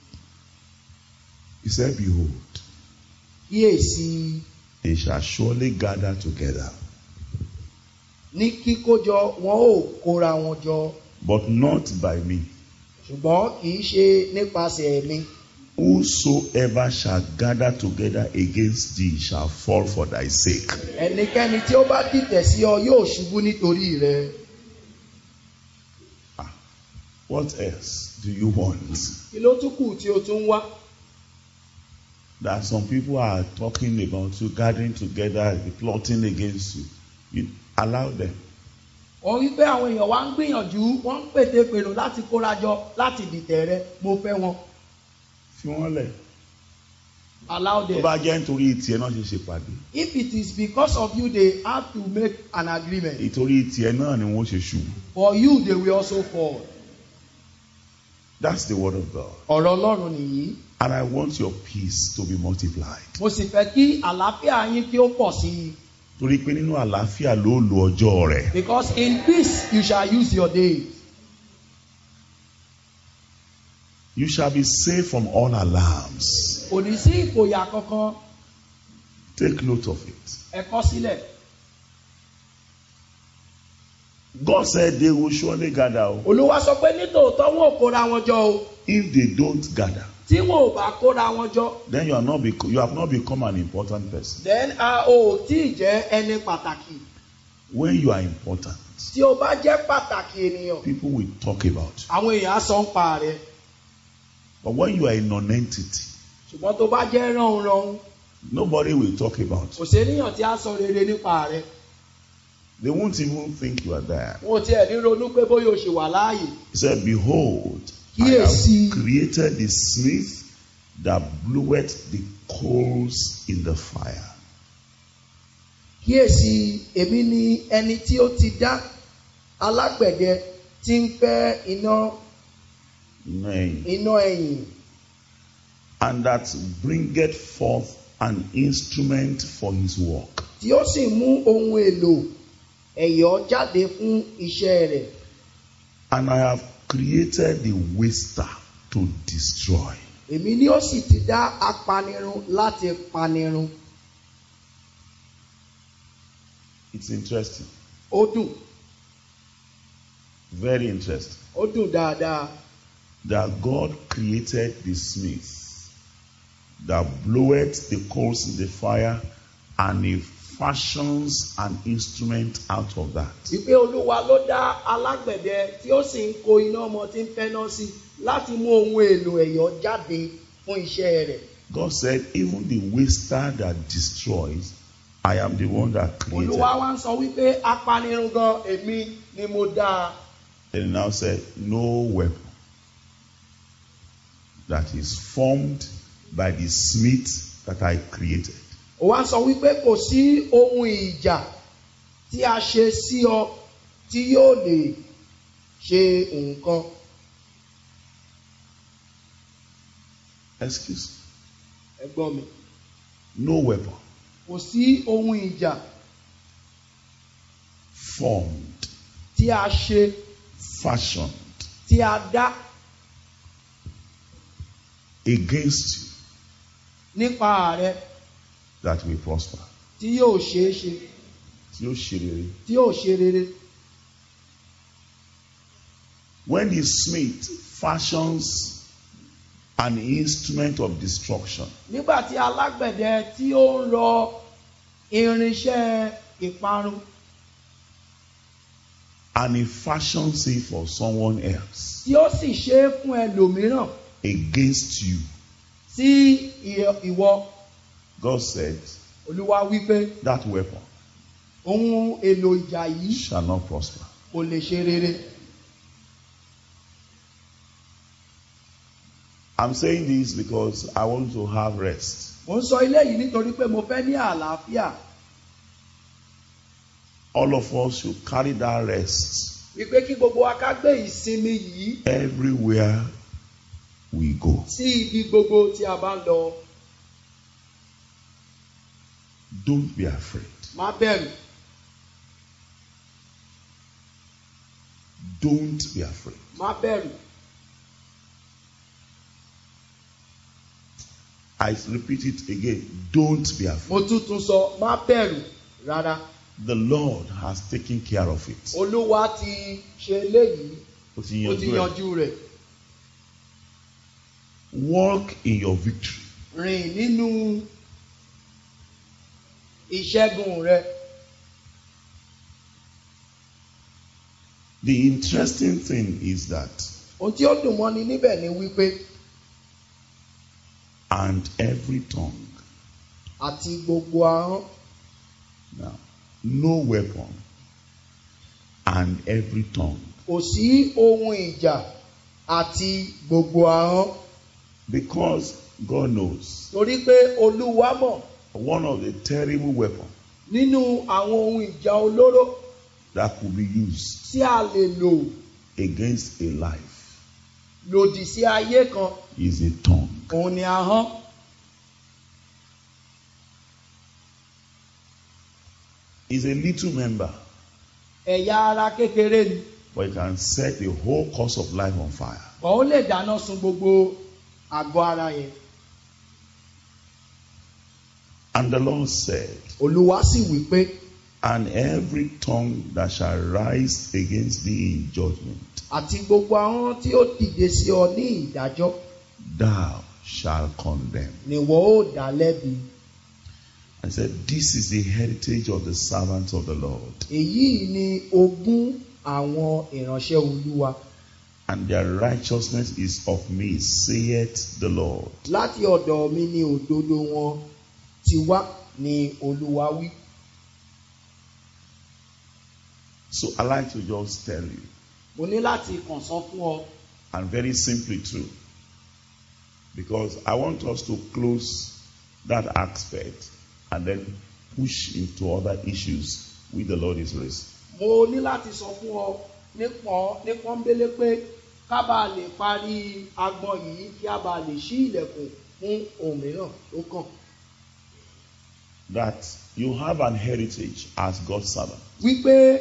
He said, behold, Kíyèsí they shall surely gather together, ní kíkójọ wọn ò kóra wọn jọ. but not by me. Ṣùgbọ́n kì í ṣe nípasẹ̀ mi. Whosoever shall gather together against thee shall fall for thy sake. Ẹnikẹ́ni tí ó bá dìtẹ̀ sí ọ yóò ṣubú nítorí rẹ. What else do you want? Kí ló tún kù tí o tún wá? That some people are talking about you, gathering together, plotting against you. You allow them. Wọ́n wí pé àwọn èèyàn wá ń gbìyànjú, wọ́n ń pètèpèrò láti kórajọ láti dìtẹ̀ rẹ. Mo fẹ́ wọn. Fi wọ́n lẹ̀. Allow Tó them. bá jẹ́ nítorí tiẹ̀ náà ṣe ṣèpàdé. If it is because of you, they have to make an agreement. Ìtorí tiẹ̀ náà ni wọ́n ṣe ṣubú. For you, they will also fall. That's the word of God. Ọ̀rọ̀ Ọlọ́run nìyí. And I want your peace to be multiplied. Mo sì fẹ́ kí àlàáfíà yín kí ó pọ̀ sí i. Torí pé nínú àlàáfíà ló lo ọjọ́ rẹ̀. Because in peace you shall use your days. You shall be safe from all alarms. Kò ní sí ìfòyà kankan. Take note of it. Ẹ kọ sílẹ̀. God said they will surely gather. Olúwa sọ pé nítòótọ́ wọn ò kóra wọn jọ o. If they don't gather, Tí wọn ò bá kóra wọn jọ. then you have not become an important person. Then a ò tí ì jẹ́ ẹni pàtàkì. When you are important, Tí o bá jẹ́ pàtàkì ènìyàn, people will talk about you. àwọn èèyàn á sọ ń pa rẹ̀. But when you are a non-entity, Ṣùgbọ́n tó bá jẹ́ ránhunránhun, nobody will talk about kò you. séníyàn tí á sọ rere nípa rẹ̀. They won't even think you are there. Wọn ò tiẹ̀ ní ronú pé bóyá o ṣì wà láàyè. He said, behold, I Kíyèsí. have created the smith that bloweth the coals in the fire. Kíyèsí, èmi ni ẹni tí ó ti dá alágbẹ̀dẹ tí ń fẹ́ iná Nay. ẹ̀yìn. And that bringeth forth an instrument for his work. Tí ó sì mú ohun èlò ẹ̀yọ́ jáde fún iṣẹ́ rẹ̀. And I have created the waster to destroy. Èmi ni ó sì ti dá apanirun láti panirun. It's interesting. Ó dùn, Very interesting. ó dùn dáadáa. That God created the smith that bloweth the coals in the fire and he fashions an instrument out of that. Wípé Olúwa ló dá alágbẹ̀dẹ tí ó sì ń kó iná ọmọ tí ń fẹ́ná sí láti mú ohun èlò ẹ̀yọ́ jáde fún iṣẹ́ rẹ̀. God said, even the waster that destroys, I am the one that created. Olúwa wá ń sọ wípé apanirun gan èmi ni mo dá. And he now said, no weapon that is formed by the smith that I created. Ó wá ń sọ wípé kò sí ohun ìjà tí a ṣe sí ọ tí yóò lè ṣe nǹkan. Excuse me. Ẹ gbọ́ mi. No weapon Kò sí ohun ìjà formed, tí a ṣe, fashioned tí a dá against you nípa rẹ that will prosper. tí yóò ṣeé ṣe, Tí ó ṣe rere. tí yóò ṣe rere. When the smith fashions an instrument of destruction, Nígbà tí alágbẹ̀dẹ tí ó ń rọ irinṣẹ́ ìparun and he fashions it for someone else tí ó sì ṣe é fún ẹlòmíràn against you, sí ìwọ, God said, Olúwa wípé that weapon ohun èlò ìjà yìí shall not prosper. kò lè ṣe rere. I'm saying this because I want to have rest. Mo ń sọ eléyìí nítorí pé mo fẹ́ ní àlàáfíà. All of us should carry that rest Wípé kí gbogbo wa ká gbé ìsinmi yìí everywhere we go. sí ibi gbogbo tí a bá ń lọ. Don't be afraid. Má bẹ̀rù. Don't be afraid. Má bẹ̀rù. I repeat it again. Don't be afraid. Mo tún sọ má bẹ̀rù rárá. The Lord has taken care of it. Olúwa ti ṣe eléyìí. Ó ti Ó ti yanjú ẹ̀. yanjú rẹ̀. Walk in your victory. Rìn nínú ìṣẹ́gun rẹ̀. The interesting thing is that, Ohun tí ó dùn mọ́ni níbẹ̀ ni wípé and every tongue. àti gbogbo ahọ́n. Now, no weapon and every tongue. Kò sí ohun ìjà àti gbogbo ahọ́n. Because God knows Torí pé Olúwa mọ̀ one of the terrible weapons nínú àwọn ohun ìjà olóró that could be used tí a lè lò against a life lòdì sí ayé kan, is a tongue. òun ni ahọ́n. It's a little member, Ẹ̀yà ara kékeré ni. but it can set the whole course of life on fire. Ó lè dáná sun gbogbo àgọ́ ara yẹn. And the Lord said, Olúwa sì wí pé and every tongue that shall rise against thee in judgment, àti gbogbo ahọ́n tí ó dìde sí ọ ní ìdájọ́ thou shalt condemn. ni wọ́n ó dá lẹ́bi. And said, this is the heritage of the servants of the Lord, Èyí ni ogún àwọn ìránṣẹ́ Olúwa. and their righteousness is of me, saith the Lord. Láti ọ̀dọ̀ mi ni òdodo wọn ti wá ni Olúwa wí. So I like to just tell you, Mo ní láti kàn sọ fún ọ. and very simply too, because I want us to close that aspect and then push into other issues which the Lord is raising. Mo ní láti sọ fún ọ ní pọ́nbélé pé ká bá lè parí agbọn yìí kí a bá lè ṣí ilẹ̀kùn fún ohun mìíràn tó kàn. That you have an heritage as God's servant. Wípé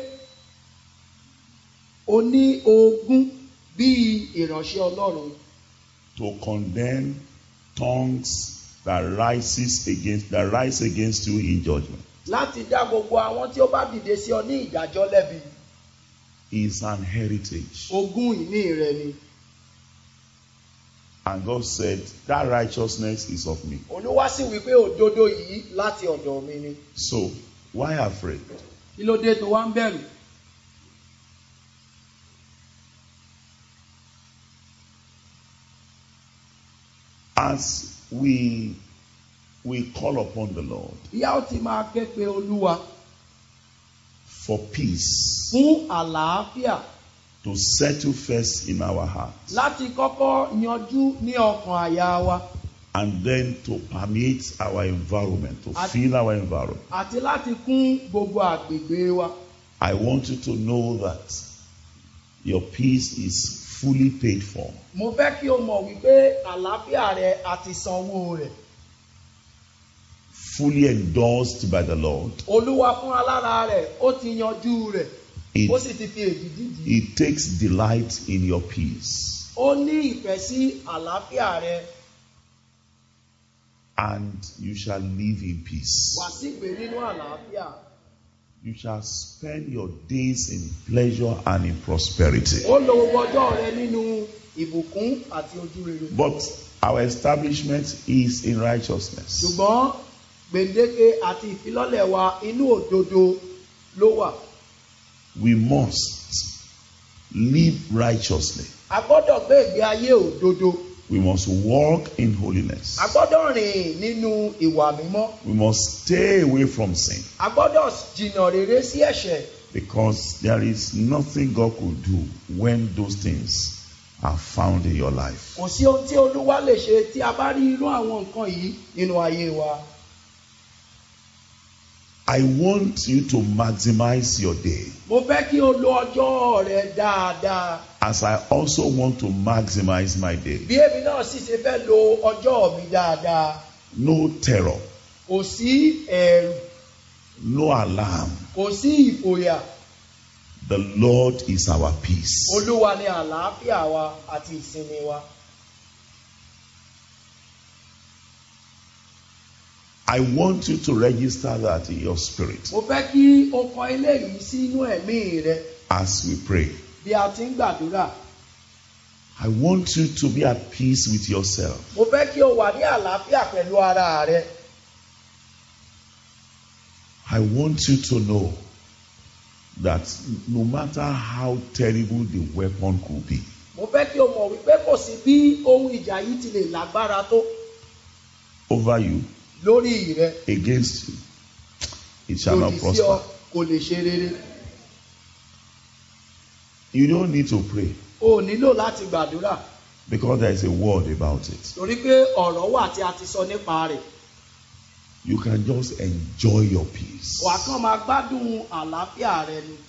o ní ogún bí ìránṣẹ́ Ọlọ́run To condemn tongues that rise against you in judgment láti dá gbogbo àwọn tí ó bá dìde sí ọ ní ìdájọ́ lẹ́bi. is an heritage. Ogún ìní rẹ ni. And God said, that righteousness is of me. Olúwa sì wí pé òdodo yìí láti ọ̀dọ̀ mi ni. So, why afraid? Kí ló dé tó wá ń bẹ̀rù? As we call upon the Lord Ìyá ó ti máa ké pe Olúwa for peace fún àlàáfíà to settle first in our hearts, láti kọ́kọ́ yanjú ní ọkàn àyà wa and then to permeate our environment, to fill our environment. àti láti kún gbogbo àgbègbè wa. I want you to know that your peace is fully paid for. Mo fẹ́ kí o mọ̀ wípé àlàáfíà rẹ àti sanwó rẹ̀. Fully endorsed by the Lord. Olúwa fún alára rẹ̀ ó ti yanjú rẹ̀. Ó sì ti fi èdìdì dì. It takes delight in your peace. Ó ní ìfẹ́ sí àlàáfíà rẹ. And you shall live in peace. Wà sí ìgbé nínú àlàáfíà. You shall spend your days in pleasure and in prosperity. Ó lo gbogbo ọjọ́ rẹ nínú ìbùkún àti ojú rere. But our establishment is in righteousness. Ṣùgbọ́n gbèǹdéke àti ìfilọ́lẹ̀ wa inú òdodo ló wà. We must live righteously. A gbọ́dọ̀ gbé ìgbé ayé òdodo. We must walk in holiness. A gbọ́dọ̀ rìn nínú ìwà mímọ́. We must stay away from sin. A gbọ́dọ̀ jìnnà rere sí ẹ̀ṣẹ̀. Because there is nothing God could do when those things are found in your life. Kò sí ohun tí Olúwa lè ṣe tí a bá rí irú àwọn nǹkan yìí nínú ayé wa. I want you to maximize your day. Mo fẹ́ kí o lo ọjọ́ rẹ dáadáa. As I also want to maximize my day. Bí èmi náà sì ṣe fẹ́ lo ọjọ́ mi dáadáa. No terror. Kò sí ẹ̀rù. No alarm. Kò sí ìfòyà. The Lord is our peace. Olúwa ni àlàáfíà wa àti ìsinmi wa. I want you to register that in your spirit. Mo fẹ́ kí o kọ eléyìí sínú ẹ̀mí rẹ. As we pray. Bí a ti ń gbàdúrà. I want you to be at peace with yourself. Mo fẹ́ kí o wà ní àlàáfíà pẹ̀lú ara rẹ. I want you to know that no matter how terrible the weapon could be. Mo fẹ́ kí o mọ̀ wípé kò sí bí ohun ìjà yìí ti lè lágbára tó. Over you. Lórí rẹ. Against you. It shall not prosper. Lòdì sí ọ kò lè ṣe rere. You don't need to pray. O nílò láti gbàdúrà. Because there is a word about it. Torí pé ọ̀rọ̀ wà tí a ti sọ nípa rẹ̀. You can just enjoy your peace. Wà kàn máa gbádùn àlàáfíà rẹ ni.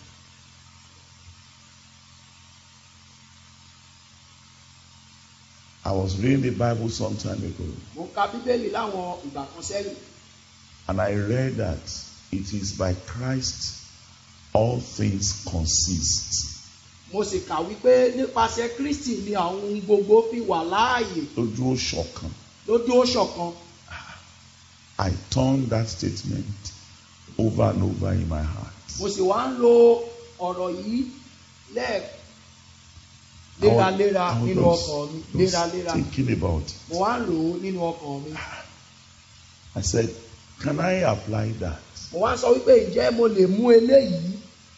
I was reading the Bible some time ago. Mo ka Bíbélì láwọn ìgbà kan sẹ́yìn. And I read that it is by Christ all things consist. Mo sì kà wípé nípasẹ̀ Kristi ni àwọn ohun gbogbo fi wà láàyè. Lójú ṣọ̀kan. Lójú ṣọ̀kan. I turned that statement over and over in my heart. Mo sì wá ń lo ọ̀rọ̀ yìí léraléra nínú ọkàn mi. Léraléra. Thinking about it. Mo wá ń lò ó nínú ọkàn mi. I said, can I apply that? Mo wá ń sọ wípé ǹjẹ́ mo lè mú eléyìí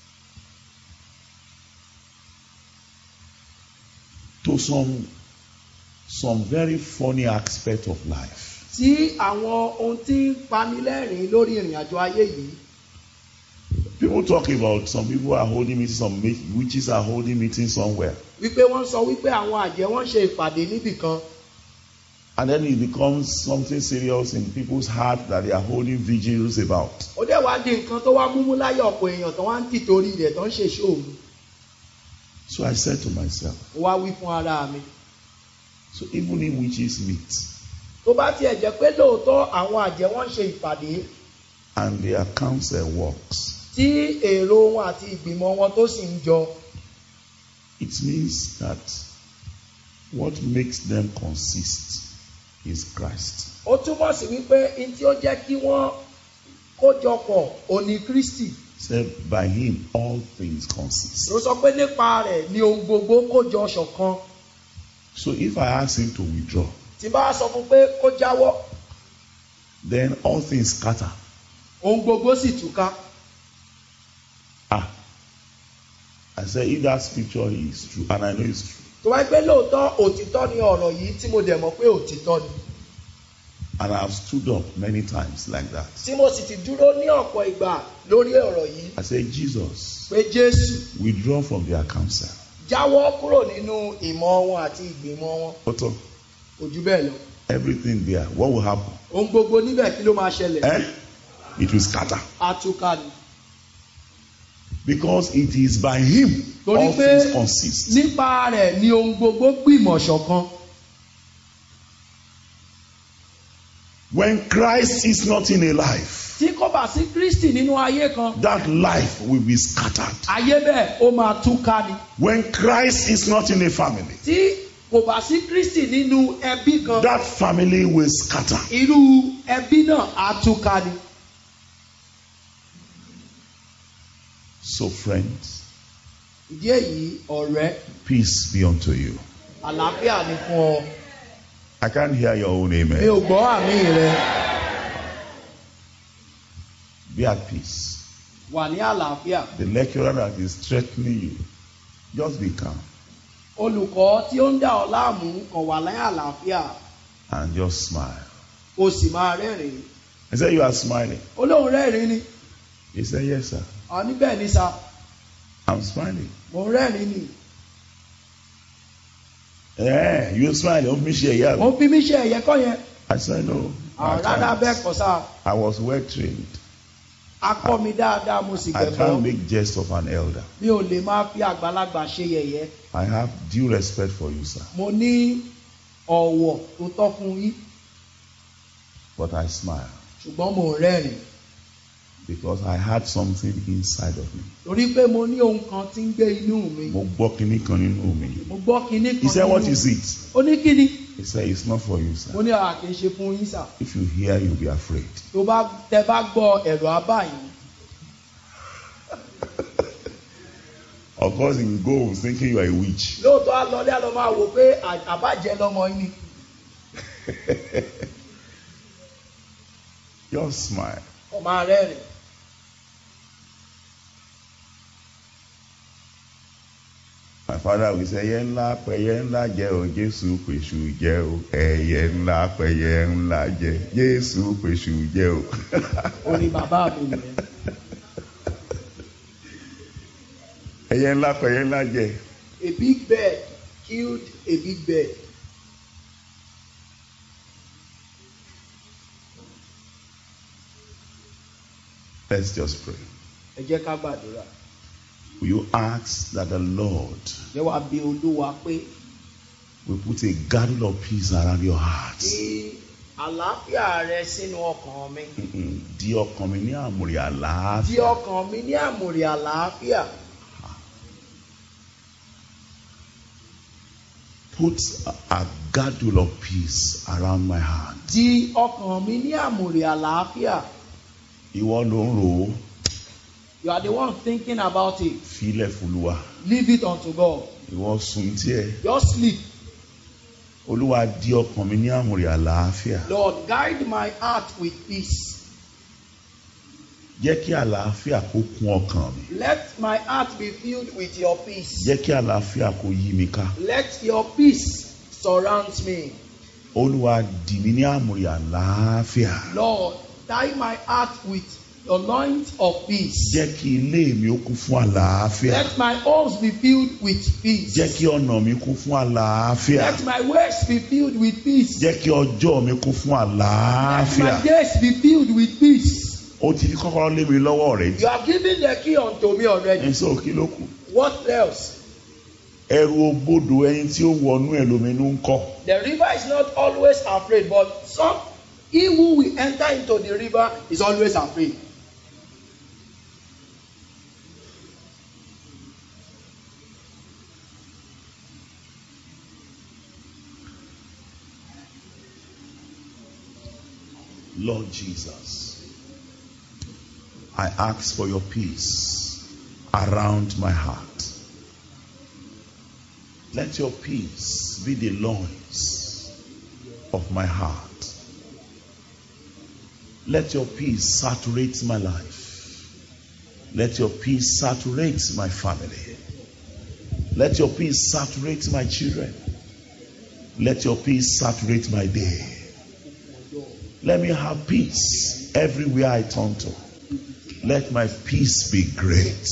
to some very funny aspect of life. Sí àwọn ohun tí ń panilẹ́rìn lórí ìrìn àjò ayé yìí. People talk about some people are holding meetings, some witches are holding meetings somewhere. Wípé wọ́n sọ wípé àwọn àjẹ́ wọ́n ṣe ìpàdé níbì kan. And then it becomes something serious in people's heart that they are holding vigils about. Ó dẹ̀ wá di nǹkan tó wá múmú láyé ọ̀pọ̀ èèyàn tó wá ń tìtorí rẹ̀ tó ń ṣe ṣòro. So I said to myself. Mo wá wí fún ara mi. So even if witches meet. Tó bá tiẹ̀ jẹ́ pé lóòótọ́ àwọn àjẹ́ wọ́n ń ṣe ìpàdé. And their counsel works. Tí èrò wọn àti ìgbìmọ̀ wọn tó sì ń jọ. It means that what makes them consist is Christ. Ó túmọ̀ sí wípé n tí ó jẹ́ kí wọ́n kójọpọ̀ òní Kristi. Said by him all things consist. Ló sọ pé nípa rẹ̀ ni ohun gbogbo kójọ ṣọ̀kan. So if I ask him to withdraw, tí bá sọ fún pé kó jáwọ́, then all things scatter. ohun gbogbo sì túká. I said, if that scripture is true, and I know it's true, tó wáyé pé lóòótọ́ òtítọ́ ni ọ̀rọ̀ yìí tí mo dẹ̀ mọ̀ pé òtítọ́ ni. and I have stood up many times like that. tí mo sì ti dúró ní ọ̀pọ̀ ìgbà lórí ọ̀rọ̀ yìí. I said, Jesus, pé Jésù withdraw from their counsel. jáwọ́ kúrò nínú ìmọ̀ wọn àti ìgbìmọ̀ wọn. Otto, kò jù bẹ́ẹ̀ lọ. everything there, what will happen? ohun gbogbo níbẹ̀ kí ló máa ṣẹlẹ̀? It will scatter. Àtúkà ni. Because it is by him Torí all pé things consist. nípa rẹ̀ ni ohun gbogbo gbìmọ̀ ṣọ̀kan. When Christ is not in a life, tí kò bá sí Kristi nínú ayé kan, that life will be scattered. ayé bẹ́ẹ̀ ó máa túká ni. When Christ is not in a family, tí kò bá sí Kristi nínú ẹbí kan, that family will scatter. irú ẹbí náà á túká ni. So friends, ìdí èyí ọ̀rẹ́, peace be unto you. àlàáfíà ni fún ọ. I can't hear your own mi amen. ò gbọ́ àmì rẹ. Be at peace. Wà ní àlàáfíà. The lecturer that is threatening you, just be calm Olùkọ́ tí ó ń dà ọ́ láàmú kàn wà ní àlàáfíà. and just smile. O sì máa rẹ́rìn-ín. I said, you are smiling. Olóhùn rẹ́rìn-ín ni. He said, yes, sir. Àwọn níbẹ̀ ní sa. I'm smiling. Mo ń rẹ́rìn-ín ni. Yeah, you smiling. Don't miss your ear. Mo fi mí ṣe ẹ̀yẹ kọ́ yẹn. I said, no. I Rárá bẹ́ẹ̀ can't. kọ́ sá. I was well trained. A kọ́ mi dáadáa mo sì I can't gbẹ̀gbọ́. make jest of an elder. Mi ò lè máa fi àgbàlagbà ṣe yẹ̀yẹ́. I have due respect for you, sir. Mo ní ọ̀wọ̀ tó tọ́ fún yín. But I smile Ṣùgbọ́n mo ń rẹ́rìn-ín. because I had something inside of me. Torí pé mo ní ohun kan tí ń gbé inú mi. Mo gbọ́ kinní kan nínú mi. Mo gbọ́ kinní kan He said, what nínú is mi. it? Ó ní kíni? He said, it's not for you, Mo sir. ní àà kìí ṣe fún yín sà. If you hear, you'll be afraid. Tẹ bá gbọ́ ẹ̀rọ abáyín. Of course, you will go home thinking you are a witch. Lóòótọ́ á lọlé á lọ máa wò pé àbájẹ lọmọ yín ni. Just smile. Ó máa rẹ́rìn. My father will say, ẹyẹ ńlá pẹyẹ ńlá jẹ o, Jésù pèsè jẹ o. Ẹyẹ ńlá pẹyẹ ńlá jẹ, Jésù pèsè jẹ o. Orin bàbá mi nìyẹn. Ẹyẹ ńlá pẹyẹ ńlá jẹ. A big bird killed a big bird. Let's just pray. Ẹ jẹ́ ká gbàdúrà. Will you ask that the Lord Ẹ wá bí Olúwa pé will put a girdle of peace around your heart? kí àlàáfíà rẹ sínú ọkàn mi. Di ọkàn mi ní àmùrè Di àlàáfíà. ọkàn mi ní àmùrè àlàáfíà. Put a girdle of peace around my heart. Di ọkàn mi ní àmùrè àlàáfíà. Ìwọ ló ń rò ó. You are the one thinking about it. Fílẹ̀ fúlùwà. Leave it unto God. Ìwọ sùn tiẹ̀. Just sleep. Olúwa di ọkàn mi ní àmùrè àlàáfíà. Lord, guide my heart with peace. Jẹ́ kí àlàáfíà kó kún ọkàn mi. Let my heart be filled with your peace. Jẹ́ kí àlàáfíà kó yí mi ká. Let your peace surround me. Olúwa dì mí ní àmùrè àlàáfíà. Lord, tie my heart with your loins of peace. Jẹ́ kí ilé mi ó kún fún àlàáfíà. Let my homes be filled with peace. Jẹ́ kí ọ̀nà mi kún fún àlàáfíà. Let my ways be filled with peace. Jẹ́ kí ọjọ́ mi kún fún Let àlàáfíà. my days be filled with peace. Ó ti fi kọ́kọ́rọ́ lé mi lọ́wọ́ rẹ̀ You have given the key unto me already. ẹ̀ sọ kí ló kù. What else? Ẹrù ògbódò ẹni tí ó wọnú ẹ̀ lóminú ń kọ́. The river is not always afraid, but he who will enter into the river is always afraid. Lord Jesus, I ask for your peace around my heart. Let your peace be the loins of my heart. Let your peace saturate my life. Let your peace saturate my family. Let your peace saturate my children. Let your peace saturate my day. Let me have peace everywhere I turn to. Let my peace be great.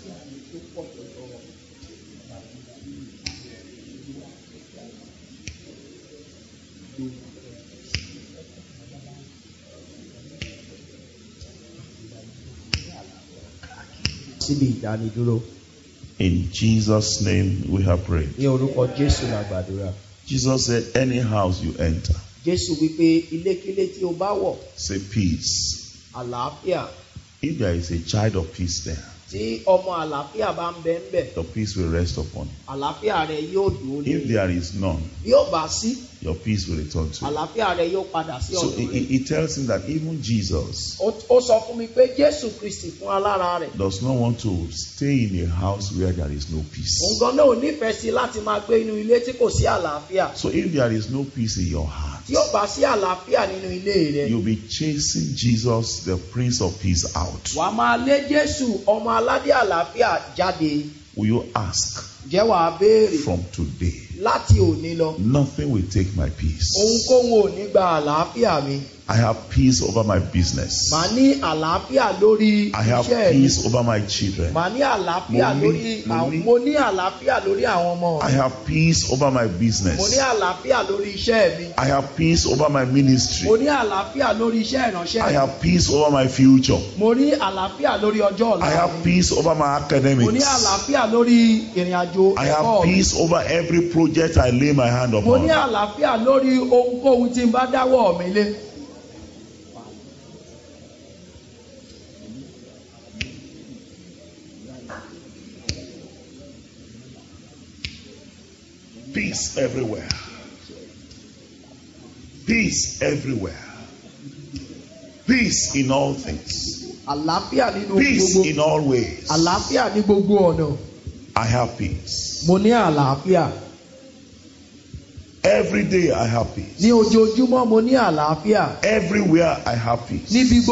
In Jesus' name we have prayed. Jesus said, any house you enter, say peace. If there is a child of peace there, the peace will rest upon you. If there is none, your peace will return to you. So it tells him that even Jesus does not want to stay in a house where there is no peace. So if there is no peace in your heart, you'll be chasing Jesus, the Prince of Peace, out. Will you ask from today? Nothing will take my peace. I have peace over my business. I have peace over my children. I have peace over my business. I have peace over my ministry. I have peace over my future. I have peace over my academics. I have peace over every project I lay my hand upon. Peace everywhere. Peace everywhere. Peace in all things. Peace in all ways. I have peace. Every day I have peace. Everywhere I have peace.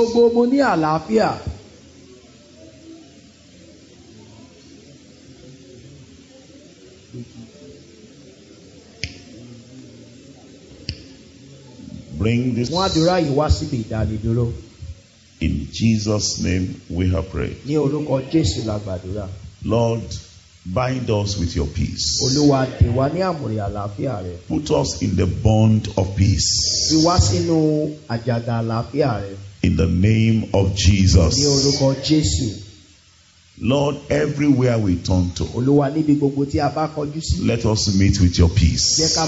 Bring this. In Jesus' name we have prayed. Lord, bind us with your peace. Put us in the bond of peace. In the name of Jesus. Lord, everywhere we turn to, let us meet with your peace.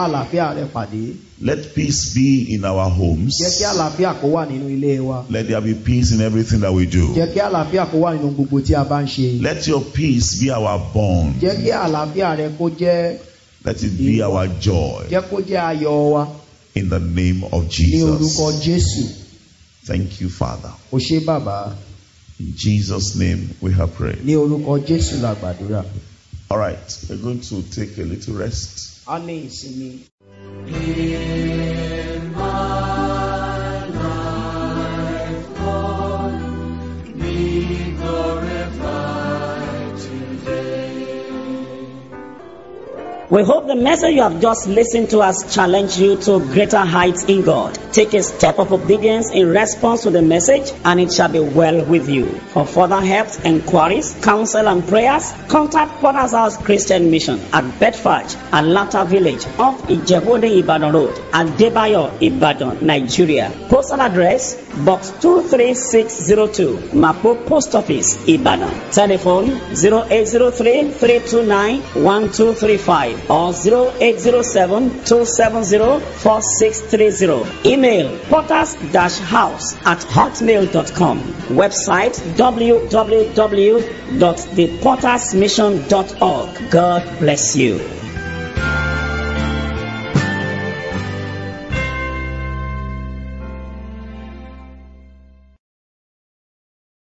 Let peace be in our homes. Let there be peace in everything that we do. Let your peace be our bond. Let it be our joy. In the name of Jesus. Thank you, Father. In Jesus' name we have prayed. All right, we're going to take a little rest. In my life, Lord, be glorified today. We hope the message you have just listened to has challenged you to greater heights in God. Take a step of obedience in response to the message, and it shall be well with you. For further help, inquiries, counsel, and prayers, contact Potter's House Christian Mission at Bedford and Latter Village off Ijebode Ibadan Road at Debayo, Ibadan, Nigeria. Postal address, Box 23602, Mapo Post Office, Ibadan. Telephone 0803-329-1235 or 0807-270-4630. Email potters-house@hotmail.com. Website www.thepottersmission.org. God bless you.